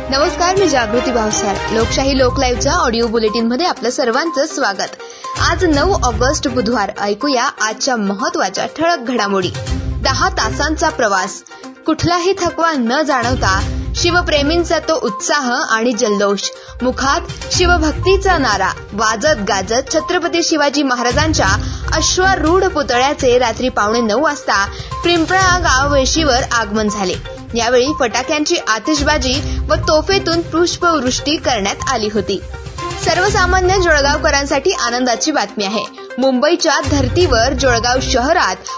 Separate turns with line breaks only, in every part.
नमस्कार, मी जागृती भावसार. लोकशाही लोक लाईव्हच्या ऑडिओ बुलेटिन मध्ये आपलं सर्वांचं स्वागत. आज 9 ऑगस्ट बुधवार. ऐकूया आजच्या महत्वाच्या ठळक घडामोडी. 10 तासांचा प्रवास, कुठलाही थकवा न जाणवता शिवप्रेमींचा तो उत्साह आणि जल्लोष. मुखात शिवभक्तीचा नारा, वाजत गाजत छत्रपती शिवाजी महाराजांच्या अश्वारूढ पुतळ्याचे रात्री 8:45 वाजता पिंपळा गाव वेशीवर आगमन झाले. यावेळी फटाक्यांची आतिषबाजी व तोफेतून पुष्पवृष्टी करण्यात आली होती. सर्वसामान्य जळगावकरांसाठी आनंदाची बातमी आहे. मुंबईच्या धर्तीवर जळगाव शहरात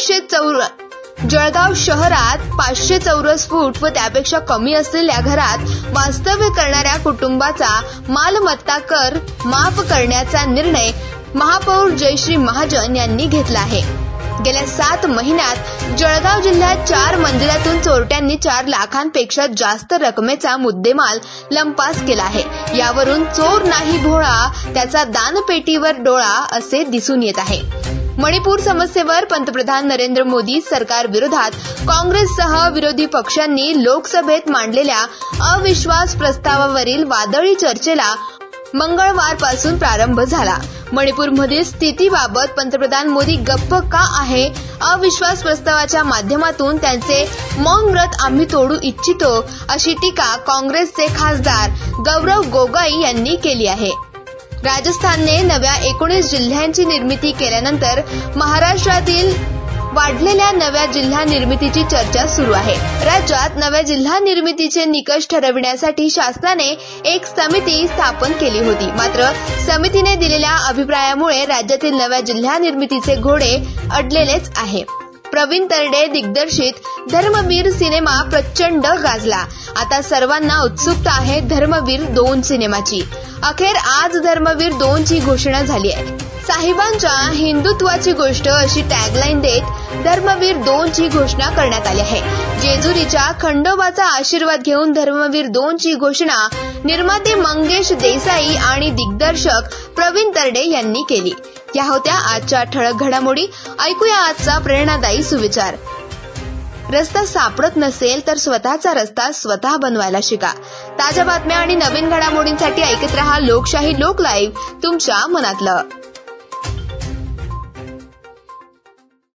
500 चौरस फूट व त्यापेक्षा कमी असलेल्या घरात वास्तव्य करणाऱ्या कुटुंबाचा मालमत्ता कर माफ करण्याचा निर्णय महापौर जयश्री महाजन यांनी घेतला आहे. गेल्या 7 महिन्यात जळगाव जिल्ह्यात 4 मंदिरातून चोरट्यांनी 4 लाखांपेक्षा जास्त रकमेचा मुद्देमाल लंपास केला आहे. यावरून चोर नाही भोळा, त्याचा दानपेटीवर डोळा असे दिसून येत आहे. मणिपूर समस्येवर पंतप्रधान नरेंद्र मोदी सरकार विरोधात काँग्रेससह विरोधी पक्षांनी लोकसभेत मांडलेल्या अविश्वास प्रस्तावावरील वादळी चर्चेला मंगळवारपासून प्रारंभ झाला. मणिपूरमधील स्थितीबाबत पंतप्रधान मोदी गप्प का आहे? अविश्वास प्रस्तावाच्या माध्यमातून त्यांचे मौन व्रत आम्ही तोडू इच्छितो, अशी टीका काँग्रेसचे खासदार गौरव गोगोई यांनी केली आहे. राजस्थानने नव्या 19 जिल्ह्यांची निर्मिती केल्यानंतर महाराष्ट्रातील वाढलेल्या नव्या जिल्हा निर्मितीची चर्चा सुरू आहे. राज्यात नव्या जिल्हा निर्मितीचे निकष ठरविण्यासाठी शासनाने एक समिती स्थापन केली होती. मात्र समितीने दिलेल्या अभिप्रायामुळे राज्यातील नव्या जिल्हा निर्मितीचे घोडे अडलेलेच आहे. प्रवीण तरडे दिग्दर्शित धर्मवीर सिनेमा प्रचंड गाजला. आता सर्वांना उत्सुकता आहे धर्मवीर 2 सिनेमाची. अखेर आज धर्मवीर 2 ची घोषणा झाली आहे. साहिबांच्या हिंदुत्वाची गोष्ट अशी टॅगलाईन देत धर्मवीर 2 ची घोषणा करण्यात आली आहे. जेजुरीच्या खंडोबाचा आशीर्वाद घेऊन धर्मवीर 2 ची घोषणा निर्माते मंगेश देसाई आणि दिग्दर्शक प्रवीण तरडे यांनी केली. या होत्या आजच्या ठळक घडामोडी. ऐकूया आजचा प्रेरणादायी सुविचार. रस्ता सापडत नसेल तर स्वतःचा रस्ता स्वतः बनवायला शिका. ताज्या बातम्या आणि नवीन घडामोडींसाठी ऐकत रहा लोकशाही लोक लाईव्ह, तुमच्या मनातलं.